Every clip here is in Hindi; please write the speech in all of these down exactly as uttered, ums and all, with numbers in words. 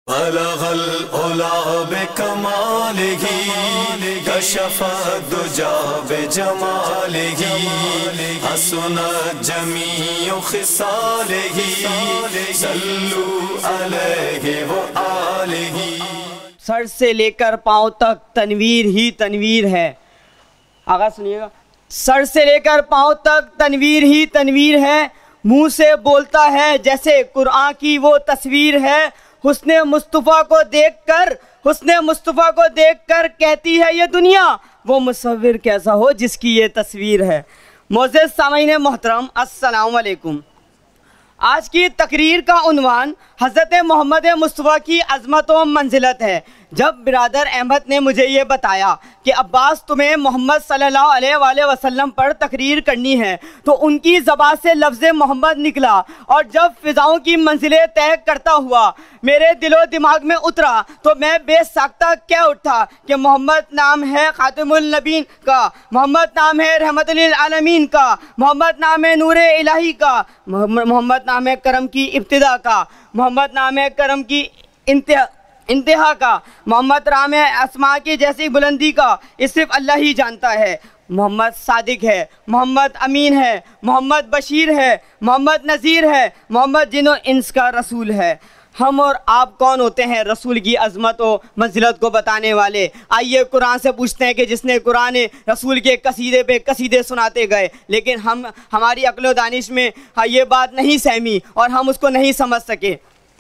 बलगल उला बिकमालिही कशफत दुजा बिजमालिही हसनत जमीउ खिसालिही सल्लू अलैहि व आलिही। सर से लेकर पांव तक तनवीर ही तनवीर है। आगा सुनिएगा। सर से लेकर पांव तक तनवीर ही तनवीर है, मुंह से बोलता है जैसे कुरान की वो तस्वीर है। हुस्ने मुस्तफ़ा को देखकर हुस्ने मुस्तफ़ा को देखकर कहती है ये दुनिया, वो मुसव्विर कैसा हो जिसकी ये तस्वीर है। मोअज़्ज़िज़ सामीन मोहतरम, अस्सलाम वालेकुम। आज की तकरीर का उन्वान हज़रत मोहम्मद मुस्तफ़ा की अज़मत व मंजिलत है। जब बिरादर अहमद ने मुझे ये बताया कि अब्बास तुम्हें मोहम्मद सल्लल्लाहु अलैहि वसल्लम पर तकरीर करनी है, तो उनकी ज़बान से लफ्ज़ मोहम्मद निकला और जब फ़िज़ाओं की मंजिलें तय करता हुआ मेरे दिलो दिमाग में उतरा तो मैं बेसाख्ता कह उठा कि मोहम्मद नाम है ख़ातिमुल नबीन का, मोहम्मद नाम है रहमतुल लिल आलमीन का, मोहम्मद नाम है नूरे इलाही का, मोहम्मद नाम है करम की इब्तिदा का, मोहम्मद नाम है करम की इंतहा इंतहा का, मोहम्मद नाम है अस्मा की जैसी बुलंदी का, इस सिर्फ अल्लाह ही जानता है। मोहम्मद सादिक है, मोहम्मद अमीन है, मोहम्मद बशीर है, मोहम्मद नज़ीर है, मोहम्मद जिनो इंस का रसूल है। हम और आप कौन होते हैं रसूल की अज़मत व मंजिलत को बताने वाले? आइए कुरान से पूछते हैं कि जिसने कुरान रसूल के कसीदे पे कसीदे सुनाते गए, लेकिन हम हमारी अक्ल दानिश में ये बात नहीं सहमी और हम उसको नहीं समझ सके।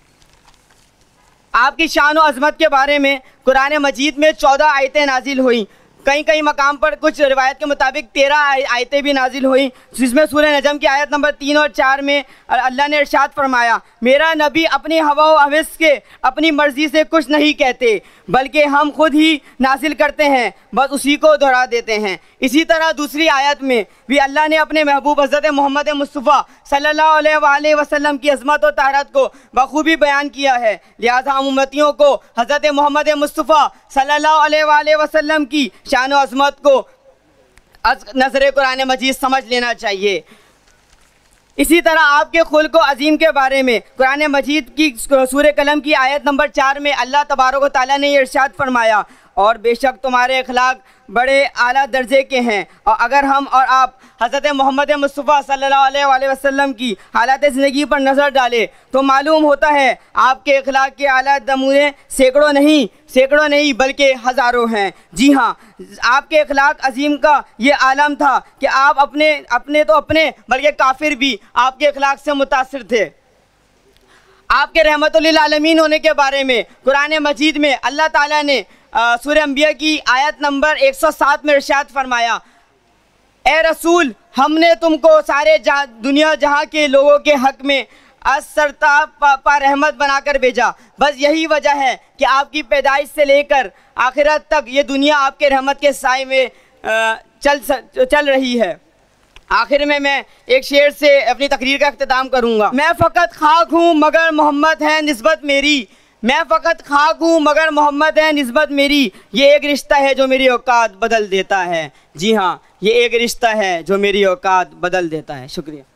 आपकी शान और अज़मत के बारे में कुरान मजीद में चौदह आयतें नाजिल हुई। कई कई मकाम पर कुछ रिवायत के मुताबिक तेरह आयतें भी नाजिल हुई, जिसमें सूरह नजम की आयत नंबर तीन और चार में अल्लाह ने इरशाद फरमाया, मेरा नबी अपनी हवा व हवस के अपनी मर्ज़ी से कुछ नहीं कहते, बल्कि हम खुद ही नाजिल करते हैं, बस उसी को दोहरा देते हैं। इसी तरह दूसरी आयत में भी अल्लाह ने अपने महबूब हज़रत मोहम्मद मुस्तफ़ा सल्लल्लाहु अलैहि वसल्लम की अज़मत व ताहरत को बखूबी बयान किया है। लिहाजा हम उम्मतियों को हज़रत मोहम्मद मुस्तफ़ा सल्लल्लाहु अलैहि वसल्लम की शान व अज़मत को नज़र कुरान मजीद समझ लेना चाहिए। इसी तरह आपके खुल्क़ अज़ीम के बारे में कुरान मजीद की सूरह कलम की आयत नंबर चार में अल्लाह तबारक व तआला ने इरशाद फरमाया, और बेशक तुम्हारे अखलाक बड़े आला दर्जे के हैं। और अगर हम और आप हज़रत मोहम्मद मुस्तफ़ा सल्लल्लाहु अलैहि वसल्लम की हालात ज़िंदगी पर नज़र डालें तो मालूम होता है आपके अखलाक के आला नमूने सैकड़ों नहीं सैकड़ों नहीं बल्कि हज़ारों हैं। जी हाँ, आपके अखलाक अज़ीम का ये आलम था कि आप अपने अपने तो अपने बल्कि काफिर भी आपके अखलाक से मुतासिर थे। आपके रहमतुल लिल आलमीन होने के बारे में कुरान मजीद में अल्लाह ताला ने सूरह अंबिया की आयत नंबर एक सौ सात में इरशाद फरमाया, ए रसूल, हमने तुमको सारे जहाँ दुनिया जहाँ के लोगों के हक़ में असरता पा रहमत बनाकर भेजा। बस यही वजह है कि आपकी पैदाइश से लेकर आखिरत तक ये दुनिया आपके रहमत के साए में चल चल रही है। आखिर में मैं एक शेर से अपनी तकरीर का इख्तिताम करूँगा। मैं फ़कत खाक हूँ मगर मोहम्मद है निस्बत मेरी, मैं फ़कत खाक हूँ मगर मोहम्मद है निस्बत मेरी, ये एक रिश्ता है जो मेरी औकात बदल देता है। जी हाँ, ये एक रिश्ता है जो मेरी औकात बदल देता है। शुक्रिया।